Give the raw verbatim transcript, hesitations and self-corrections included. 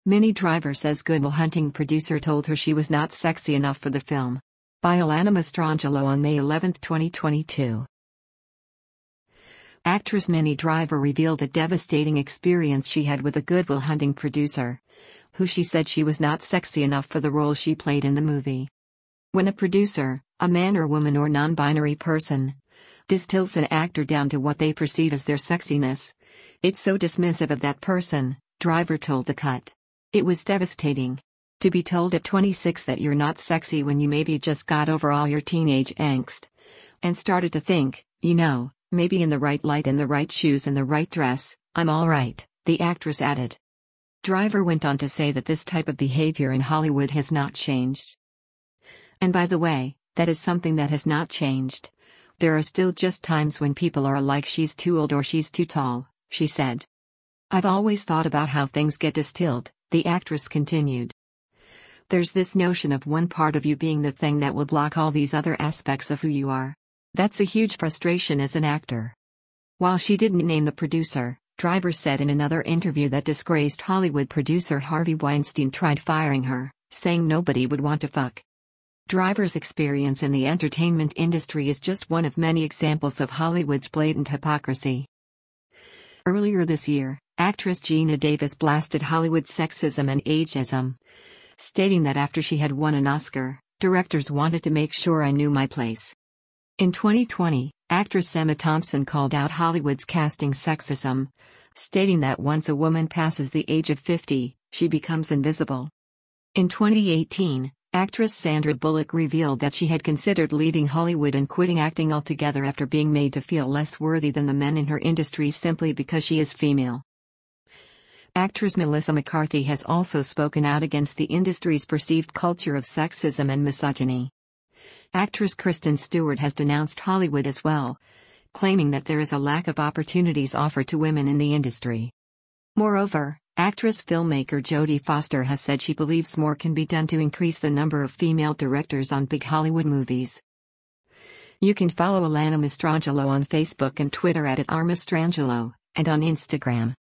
Minnie Driver says Good Will Hunting producer told her she was not sexy enough for the film. By Alana Mastrangelo on May eleventh, twenty twenty-two. Actress Minnie Driver revealed a devastating experience she had with a Good Will Hunting producer, who she said she was not sexy enough for the role she played in the movie. When a producer, a man or woman or non-binary person, distills an actor down to what they perceive as their sexiness, it's so dismissive of that person, Driver told The Cut. It was devastating. To be told at twenty-six that you're not sexy when you maybe just got over all your teenage angst and started to think, you know, maybe in the right light and the right shoes and the right dress, I'm alright, the actress added. Driver went on to say that this type of behavior in Hollywood has not changed. And by the way, that is something that has not changed. There are still just times when people are like she's too old or she's too tall, she said. I've always thought about how things get distilled, the actress continued. There's this notion of one part of you being the thing that will block all these other aspects of who you are. That's a huge frustration as an actor. While she didn't name the producer, Driver said in another interview that disgraced Hollywood producer Harvey Weinstein tried firing her, saying nobody would want to fuck. Driver's experience in the entertainment industry is just one of many examples of Hollywood's blatant hypocrisy. Earlier this year, actress Geena Davis blasted Hollywood's sexism and ageism, stating that after she had won an Oscar, directors wanted to make sure I knew my place. In twenty twenty, actress Emma Thompson called out Hollywood's casting sexism, stating that once a woman passes the age of fifty, she becomes invisible. In twenty eighteen, actress Sandra Bullock revealed that she had considered leaving Hollywood and quitting acting altogether after being made to feel less worthy than the men in her industry simply because she is female. Actress Melissa McCarthy has also spoken out against the industry's perceived culture of sexism and misogyny. Actress Kristen Stewart has denounced Hollywood as well, claiming that there is a lack of opportunities offered to women in the industry. Moreover, actress filmmaker Jodie Foster has said she believes more can be done to increase the number of female directors on big Hollywood movies. You can follow Alana Mastrangelo on Facebook and Twitter at, at r mastrangelo, and on Instagram.